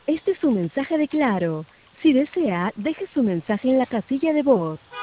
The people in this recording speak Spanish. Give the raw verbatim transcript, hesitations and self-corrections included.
Este es un mensaje de Claro. Si desea, deje su mensaje en la casilla de voz.